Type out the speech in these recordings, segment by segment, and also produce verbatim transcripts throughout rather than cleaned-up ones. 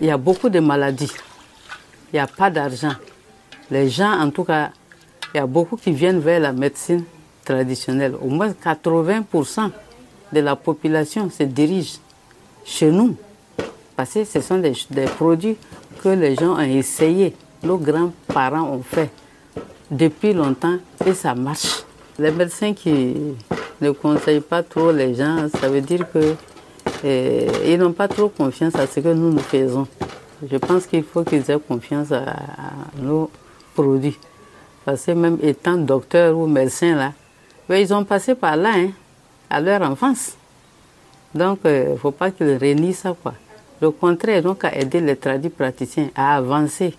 il y a beaucoup de maladies. Il n'y a pas d'argent. Les gens, en tout cas, il y a beaucoup qui viennent vers la médecine traditionnelle. Au moins quatre-vingts pour cent de la population se dirige chez nous. Parce que ce sont des, des produits que les gens ont essayé, nos grands-parents ont fait depuis longtemps et ça marche. Les médecins qui ne conseillent pas trop les gens, ça veut dire que eh, ils n'ont pas trop confiance à ce que nous nous faisons. Je pense qu'il faut qu'ils aient confiance à, à nos produits. Parce que même étant docteur ou médecin là, mais ils ont passé par là, hein, à leur enfance. Donc il euh, ne faut pas qu'ils renient ça, quoi. Le contraire, donc, à aider les tradis praticiens à avancer.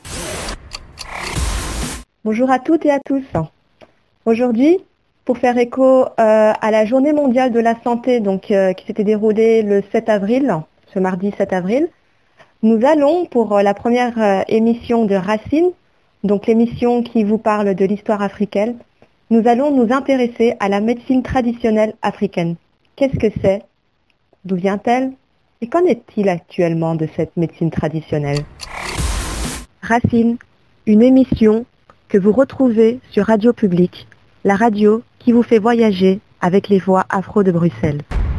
Bonjour à toutes et à tous. Aujourd'hui, pour faire écho euh, à la Journée mondiale de la santé, donc euh, qui s'était déroulée le sept avril, ce mardi sept avril, nous allons pour euh, la première euh, émission de Racine, donc l'émission qui vous parle de l'histoire africaine, nous allons nous intéresser à la médecine traditionnelle africaine. Qu'est-ce que c'est? D'où vient-elle? Et qu'en est-il actuellement de cette médecine traditionnelle? Racine, une émission que vous retrouvez sur Radio Publique, la radio qui vous fait voyager avec les voix afro de Bruxelles.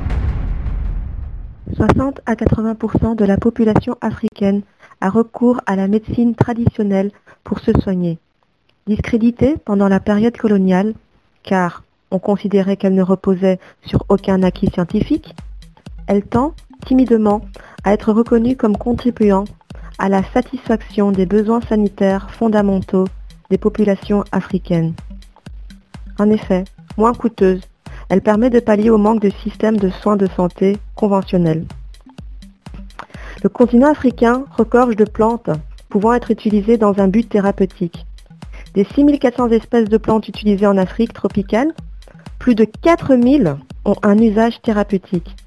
soixante à quatre-vingts pour cent de la population africaine a recours à la médecine traditionnelle pour se soigner. Discréditée pendant la période coloniale, car on considérait qu'elle ne reposait sur aucun acquis scientifique, elle tend timidement à être reconnue comme contribuant à la satisfaction des besoins sanitaires fondamentaux des populations africaines. En effet, moins coûteuse, elle permet de pallier au manque de systèmes de soins de santé conventionnels. Le continent africain regorge de plantes pouvant être utilisées dans un but thérapeutique. Des six mille quatre cents espèces de plantes utilisées en Afrique tropicale, plus de quatre mille ont un usage thérapeutique.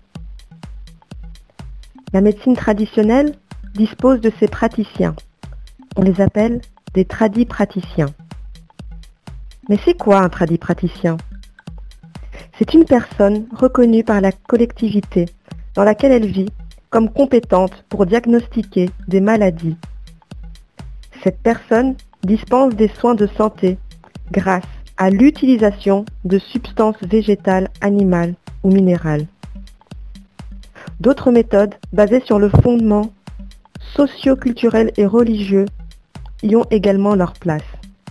La médecine traditionnelle dispose de ses praticiens. On les appelle des tradipraticiens. Mais c'est quoi un tradipraticien? C'est une personne reconnue par la collectivité dans laquelle elle vit comme compétente pour diagnostiquer des maladies. Cette personne dispense des soins de santé grâce à l'utilisation de substances végétales, animales ou minérales. D'autres méthodes basées sur le fondement socio-culturel et religieux y ont également leur place.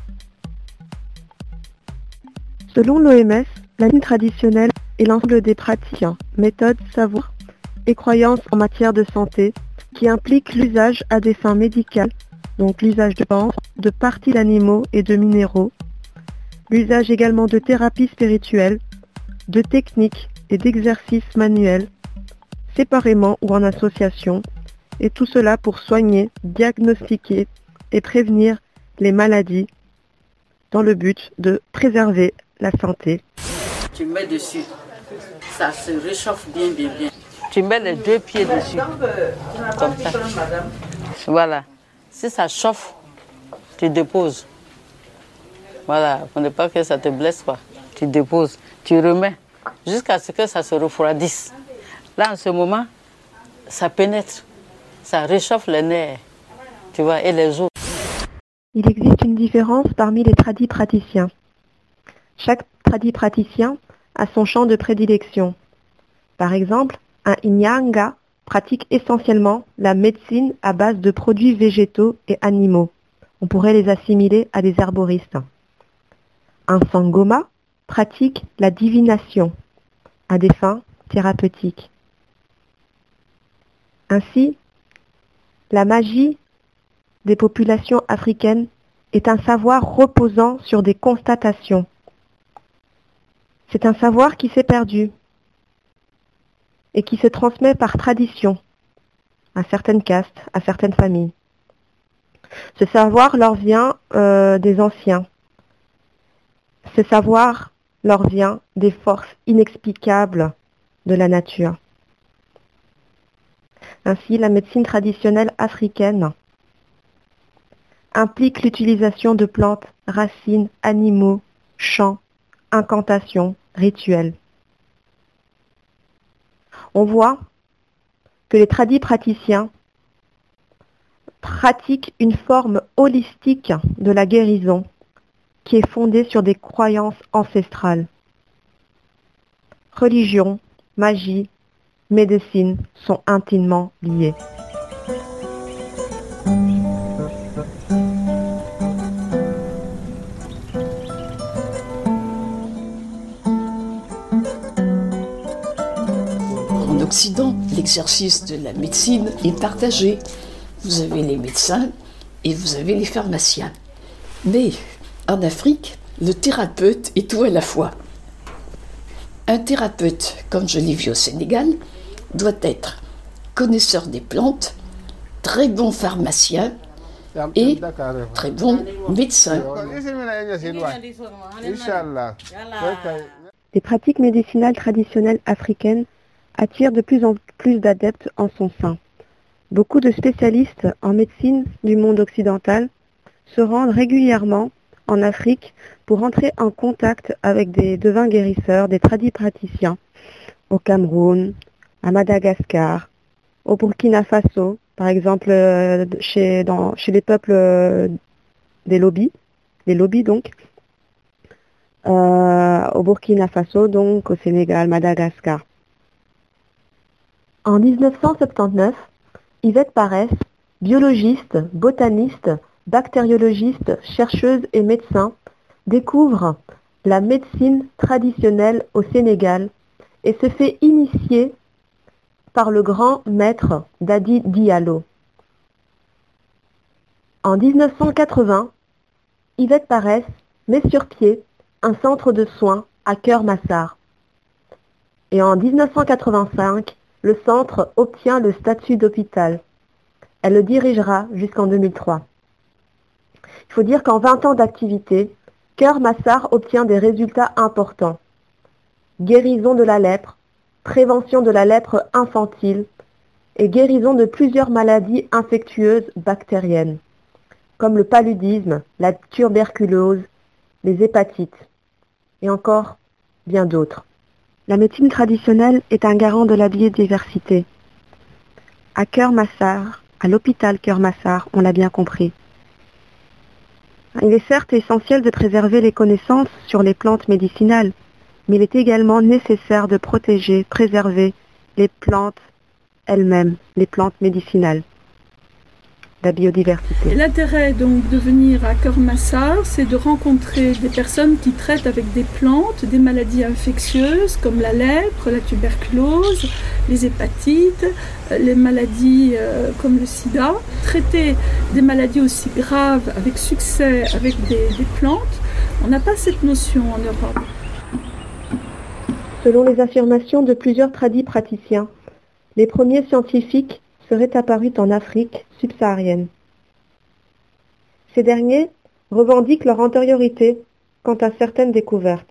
Selon l'O M S, la médecine traditionnelle est l'ensemble des pratiques, méthodes, savoirs et croyances en matière de santé qui impliquent l'usage à des fins médicales, donc l'usage de plantes, de parties d'animaux et de minéraux, l'usage également de thérapies spirituelles, de techniques et d'exercices manuels, séparément ou en association, et tout cela pour soigner, diagnostiquer et prévenir les maladies dans le but de préserver la santé. Tu mets dessus, ça se réchauffe bien, bien, bien. Tu mets les deux pieds dessus, comme ça. Voilà. Si ça chauffe, tu déposes. Voilà, pour ne pas que ça te blesse, quoi. Tu déposes, tu remets, jusqu'à ce que ça se refroidisse. Là, en ce moment, ça pénètre, ça réchauffe les nerfs, tu vois, et les os. Il existe une différence parmi les tradipraticiens. Chaque tradipraticien a son champ de prédilection. Par exemple, un Inyanga pratique essentiellement la médecine à base de produits végétaux et animaux. On pourrait les assimiler à des herboristes. Un Sangoma pratique la divination à des fins thérapeutiques. Ainsi, la magie des populations africaines est un savoir reposant sur des constatations. C'est un savoir qui s'est perdu et qui se transmet par tradition à certaines castes, à certaines familles. Ce savoir leur vient euh, des anciens. Ce savoir leur vient des forces inexplicables de la nature. Ainsi, la médecine traditionnelle africaine implique l'utilisation de plantes, racines, animaux, chants, incantations, rituels. On voit que les tradipraticiens pratiquent une forme holistique de la guérison qui est fondée sur des croyances ancestrales. Religion, magie, médecine sont intimement liées. En Occident, l'exercice de la médecine est partagé. Vous avez les médecins et vous avez les pharmaciens. Mais en Afrique, le thérapeute est tout à la fois. Un thérapeute, comme je l'ai vu au Sénégal, doit être connaisseur des plantes, très bon pharmacien et très bon médecin. Les pratiques médicinales traditionnelles africaines attirent de plus en plus d'adeptes en son sein. Beaucoup de spécialistes en médecine du monde occidental se rendent régulièrement en Afrique pour entrer en contact avec des devins guérisseurs, des tradipraticiens, au Cameroun, à Madagascar, au Burkina Faso, par exemple euh, chez, dans, chez les peuples euh, des Lobis, les Lobis donc, euh, au Burkina Faso, donc au Sénégal, Madagascar. En dix-neuf cent soixante-dix-neuf, Yvette Paresse, biologiste, botaniste, bactériologiste, chercheuse et médecin, découvre la médecine traditionnelle au Sénégal et se fait initier par le grand maître Dadi Diallo. En dix-neuf cent quatre-vingts, Yvette Paresse met sur pied un centre de soins à Keur-Massar. Et en dix-neuf cent quatre-vingt-cinq, le centre obtient le statut d'hôpital. Elle le dirigera jusqu'en deux mille trois. Il faut dire qu'en vingt ans d'activité, Keur-Massar obtient des résultats importants. Guérison de la lèpre, prévention de la lèpre infantile et guérison de plusieurs maladies infectieuses bactériennes, comme le paludisme, la tuberculose, les hépatites et encore bien d'autres. La médecine traditionnelle est un garant de la biodiversité. À Keur-Massar, à l'hôpital Keur-Massar, on l'a bien compris. Il est certes essentiel de préserver les connaissances sur les plantes médicinales, mais il est également nécessaire de protéger, préserver les plantes elles-mêmes, les plantes médicinales, la biodiversité. Et l'intérêt donc de venir à Keur-Massar, c'est de rencontrer des personnes qui traitent avec des plantes des maladies infectieuses comme la lèpre, la tuberculose, les hépatites, les maladies euh, comme le sida. Traiter des maladies aussi graves avec succès avec des, des plantes, on n'a pas cette notion en Europe. Selon les affirmations de plusieurs tradipraticiens, les premiers scientifiques seraient apparus en Afrique subsaharienne. Ces derniers revendiquent leur antériorité quant à certaines découvertes.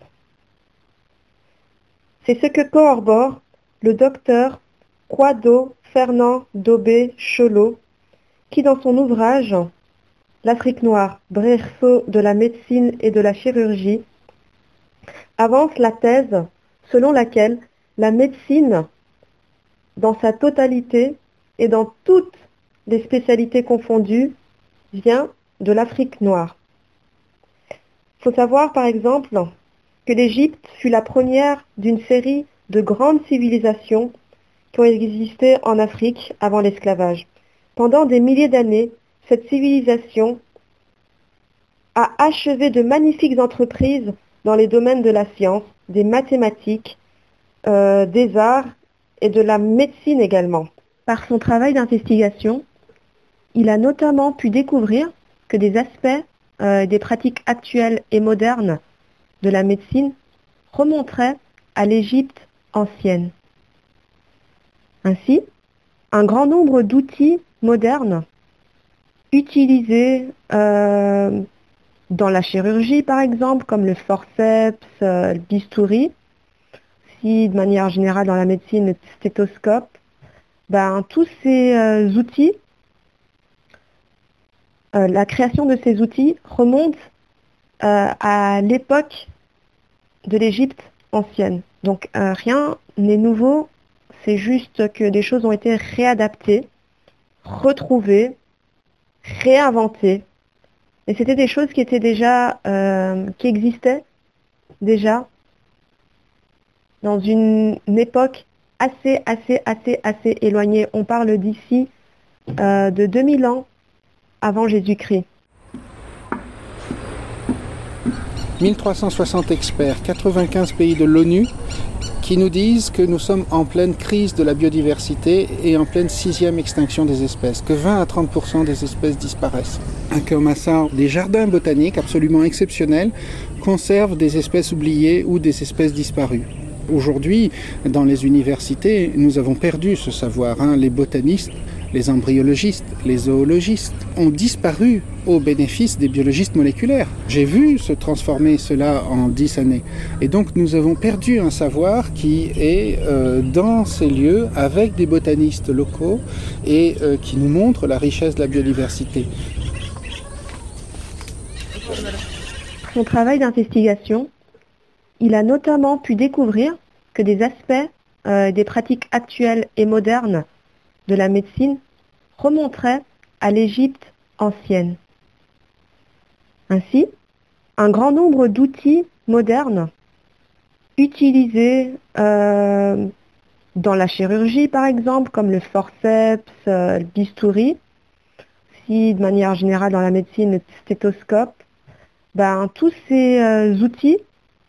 C'est ce que corrobore le docteur Kwado Fernand Dobé Cholot, qui dans son ouvrage « L'Afrique noire, berceau de la médecine et de la chirurgie » avance la thèse selon laquelle la médecine, dans sa totalité et dans toutes les spécialités confondues, vient de l'Afrique noire. Il faut savoir par exemple que l'Égypte fut la première d'une série de grandes civilisations qui ont existé en Afrique avant l'esclavage. Pendant des milliers d'années, cette civilisation a achevé de magnifiques entreprises dans les domaines de la science, des mathématiques, euh, des arts et de la médecine également. Par son travail d'investigation, il a notamment pu découvrir que des aspects euh, des pratiques actuelles et modernes de la médecine remonteraient à l'Égypte ancienne. Ainsi, un grand nombre d'outils modernes utilisés euh, dans la chirurgie par exemple, comme le forceps, euh, le bistouri, si de manière générale dans la médecine le stéthoscope, ben, tous ces euh, outils, euh, la création de ces outils remonte euh, à l'époque de l'Égypte ancienne. Donc euh, rien n'est nouveau, c'est juste que des choses ont été réadaptées, retrouvées réinventer. Et c'était des choses qui étaient déjà, euh, qui existaient déjà dans une, une époque assez, assez, assez, assez éloignée. On parle d'ici euh, de deux mille ans avant Jésus-Christ. mille trois cent soixante experts, quatre-vingt-quinze pays de l'ONU qui nous disent que nous sommes en pleine crise de la biodiversité et en pleine sixième extinction des espèces, que vingt à trente pour cent des espèces disparaissent. À Keur-Massar, des jardins botaniques absolument exceptionnels conservent des espèces oubliées ou des espèces disparues. Aujourd'hui, dans les universités, nous avons perdu ce savoir. Hein. Les botanistes, les embryologistes, les zoologistes ont disparu au bénéfice des biologistes moléculaires. J'ai vu se transformer cela en dix années. Et donc nous avons perdu un savoir qui est euh, dans ces lieux avec des botanistes locaux et euh, qui nous montre la richesse de la biodiversité. Son travail d'investigation, il a notamment pu découvrir que des aspects euh, des pratiques actuelles et modernes de la médecine remonteraient à l'Égypte ancienne. Ainsi, un grand nombre d'outils modernes utilisés euh, dans la chirurgie, par exemple, comme le forceps, euh, le bistouri, si de manière générale dans la médecine, le stéthoscope, ben, tous ces euh, outils,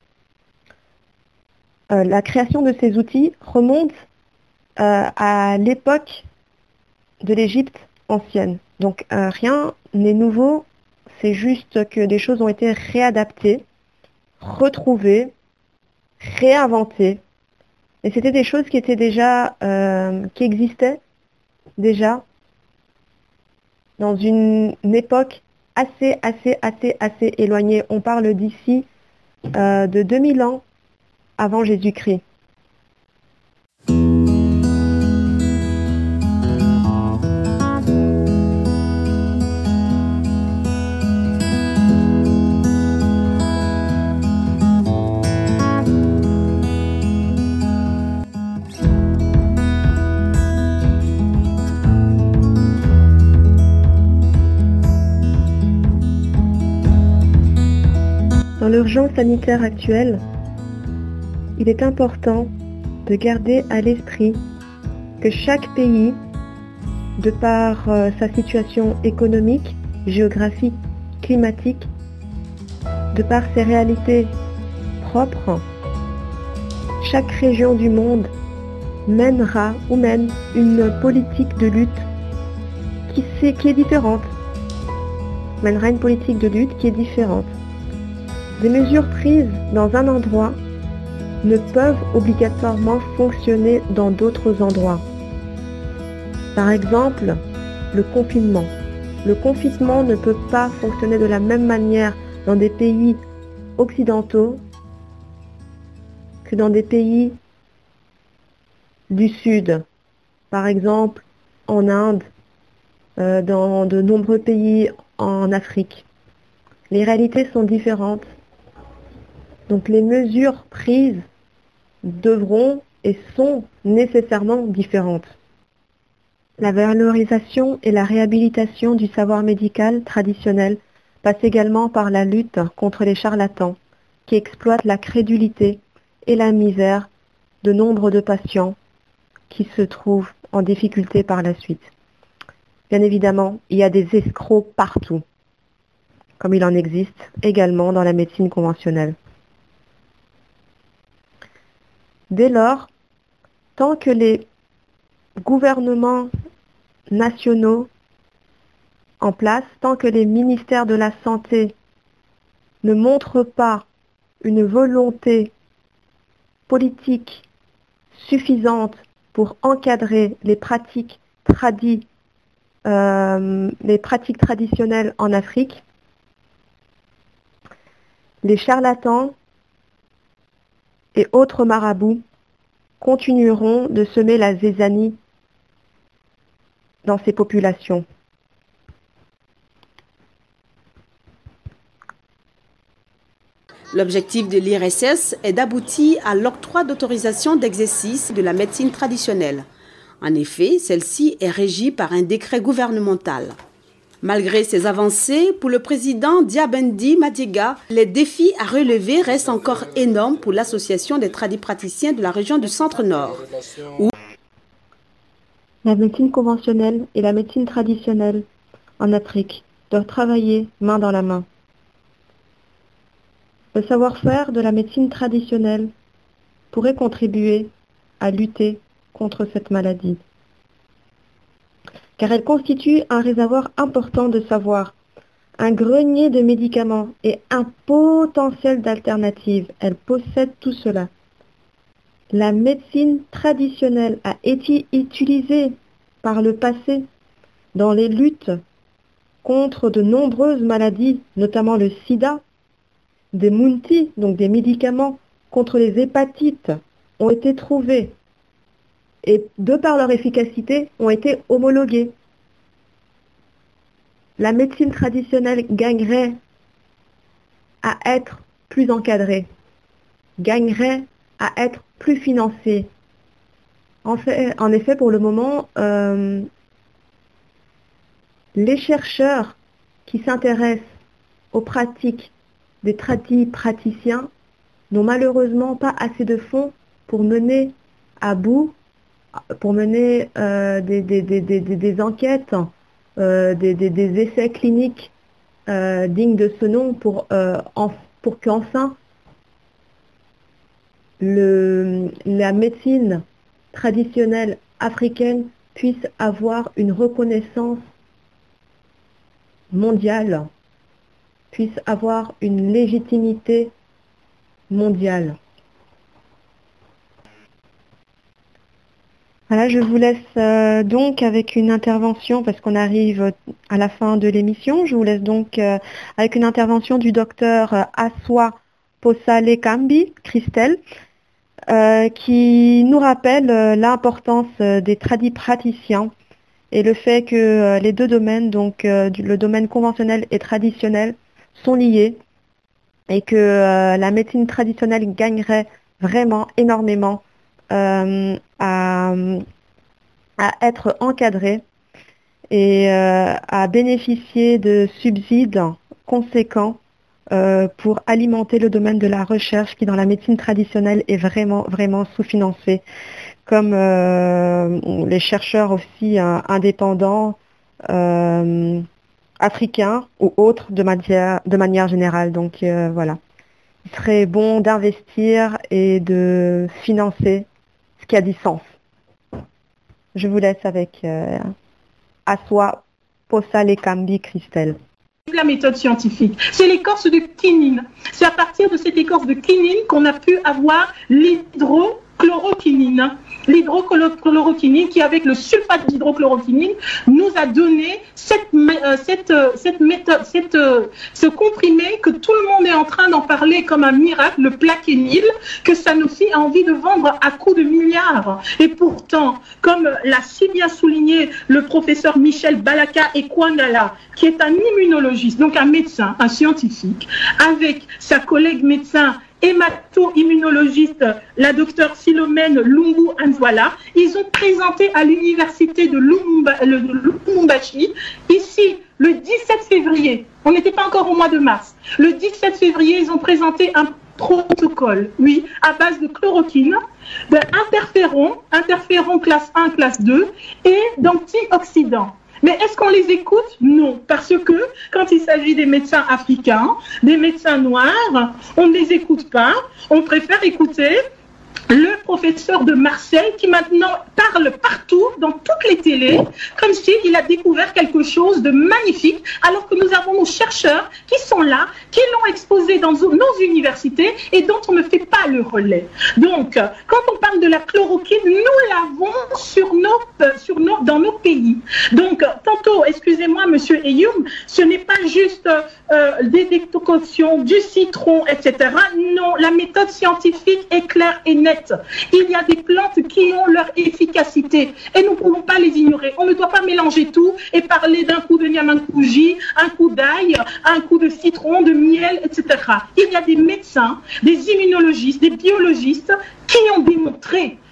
euh, la création de ces outils remonte euh, à l'époque de l'Égypte ancienne. Donc euh, rien n'est nouveau, c'est juste que des choses ont été réadaptées, retrouvées, réinventées. Et c'était des choses qui étaient déjà, euh, qui existaient déjà dans une, une époque assez, assez, assez, assez éloignée. On parle d'ici euh, de deux mille ans avant Jésus-Christ. Dans l'urgence sanitaire actuelle, il est important de garder à l'esprit que chaque pays, de par euh, sa situation économique, géographique, climatique, de par ses réalités propres, chaque région du monde mènera ou mène une politique de lutte qui, c'est, qui est différente. Mènera une politique de lutte qui est différente. Des mesures prises dans un endroit ne peuvent obligatoirement fonctionner dans d'autres endroits. Par exemple, le confinement. Le confinement ne peut pas fonctionner de la même manière dans des pays occidentaux que dans des pays du Sud. Par exemple, en Inde, euh, dans de nombreux pays en Afrique. Les réalités sont différentes. Donc les mesures prises devront et sont nécessairement différentes. La valorisation et la réhabilitation du savoir médical traditionnel passe également par la lutte contre les charlatans qui exploitent la crédulité et la misère de nombre de patients qui se trouvent en difficulté par la suite. Bien évidemment, il y a des escrocs partout, comme il en existe également dans la médecine conventionnelle. Dès lors, tant que les gouvernements nationaux en place, tant que les ministères de la Santé ne montrent pas une volonté politique suffisante pour encadrer les pratiques tradi- euh, les pratiques traditionnelles en Afrique, les charlatans et autres marabouts continueront de semer la zizanie dans ces populations. L'objectif de l'I R S S est d'aboutir à l'octroi d'autorisation d'exercice de la médecine traditionnelle. En effet, celle-ci est régie par un décret gouvernemental. Malgré ces avancées, pour le président Diabendi Madiega, les défis à relever restent encore énormes pour l'association des tradipraticiens de la région du Centre-Nord. Où la médecine conventionnelle et la médecine traditionnelle en Afrique doivent travailler main dans la main. Le savoir-faire de la médecine traditionnelle pourrait contribuer à lutter contre cette maladie, car elle constitue un réservoir important de savoir, un grenier de médicaments et un potentiel d'alternatives. Elle possède tout cela. La médecine traditionnelle a été utilisée par le passé dans les luttes contre de nombreuses maladies, notamment le sida. Des munti, donc des médicaments contre les hépatites, ont été trouvés et, de par leur efficacité, ont été homologués. La médecine traditionnelle gagnerait à être plus encadrée, gagnerait à être plus financée. En fait, en effet, pour le moment, euh, les chercheurs qui s'intéressent aux pratiques des tradipraticiens n'ont malheureusement pas assez de fonds pour mener à bout, pour mener euh, des, des, des, des, des enquêtes, euh, des, des, des essais cliniques euh, dignes de ce nom pour, euh, en, pour qu'enfin le, la médecine traditionnelle africaine puisse avoir une reconnaissance mondiale, puisse avoir une légitimité mondiale. Voilà, je vous laisse euh, donc avec une intervention, parce qu'on arrive à la fin de l'émission, je vous laisse donc euh, avec une intervention du docteur euh, Aswa Posalekambi, Christelle, euh, qui nous rappelle euh, l'importance euh, des tradipraticiens et le fait que euh, les deux domaines, donc euh, du, le domaine conventionnel et traditionnel, sont liés et que euh, la médecine traditionnelle gagnerait vraiment énormément euh, à, à être encadrée et euh, à bénéficier de subsides conséquents euh, pour alimenter le domaine de la recherche qui dans la médecine traditionnelle est vraiment vraiment sous-financé, comme euh, les chercheurs aussi euh, indépendants euh, africains ou autres de manière, de manière générale. Donc euh, voilà, il serait bon d'investir et de financer ce qui a du sens. Je vous laisse avec euh, Aswa Posalekambi, Christelle. La méthode scientifique, c'est l'écorce de quinine. C'est à partir de cette écorce de quinine qu'on a pu avoir l'hydrochloroquinine. L'hydrochloroquinine qui, avec le sulfate d'hydrochloroquinine, nous a donné cette, euh, cette, euh, cette méthode, cette, euh, ce comprimé que tout le monde est en train d'en parler comme un miracle, le Plaquenil, que Sanofi a envie de vendre à coups de milliards. Et pourtant, comme l'a si bien souligné le professeur Michel Balaka Ekwangala, qui est un immunologiste, donc un médecin, un scientifique, avec sa collègue médecin hémato-immunologiste, la docteure Philomène Lumbu Anzwala, ils ont présenté à l'université de Lubumbashi, ici, le dix-sept février, on n'était pas encore au mois de mars, le dix-sept février, ils ont présenté un protocole, oui, à base de chloroquine, d'interféron, interféron classe un, classe deux, et d'antioxydants. Mais est-ce qu'on les écoute? Non, parce que quand il s'agit des médecins africains, des médecins noirs, on ne les écoute pas. On préfère écouter le professeur de Marseille qui maintenant parle partout, dans toutes les télés, comme s'il a découvert quelque chose de magnifique, alors que nous avons nos chercheurs qui sont là, qui l'ont exposé dans nos universités et dont on ne fait pas le relais. Donc, quand on parle de la chloroquine, nous l'avons sur nos, sur nos, dans nos pays. Donc, tantôt, excusez-moi, monsieur Eyoum, ce n'est pas juste euh, des décoctions, du citron, et cetera. Non, la méthode scientifique est claire et nette. Il y a des plantes qui ont leur efficacité et nous ne pouvons pas les ignorer. On ne doit pas mélanger tout et parler d'un coup de niamankouji, un coup d'ail, un coup de citron, de miel, et cetera. Il y a des médecins, des immunologistes, des biologistes qui ont démontré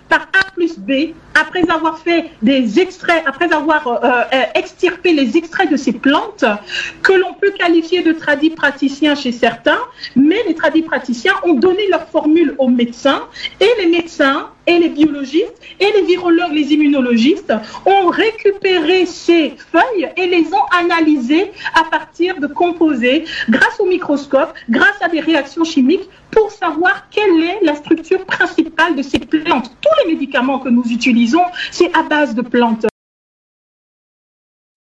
par A plus B, après avoir fait des extraits, après avoir euh, euh, extirpé les extraits de ces plantes, que l'on peut qualifier de tradipraticiens chez certains, mais les tradipraticiens ont donné leur formule aux médecins, et les médecins, et les biologistes, et les virologues, les immunologistes ont récupéré ces feuilles et les ont analysées à partir de composés, grâce au microscope, grâce à des réactions chimiques, pour savoir quelle est la structure principale de ces plantes. Tous les médicaments que nous utilisons, c'est à base de plantes.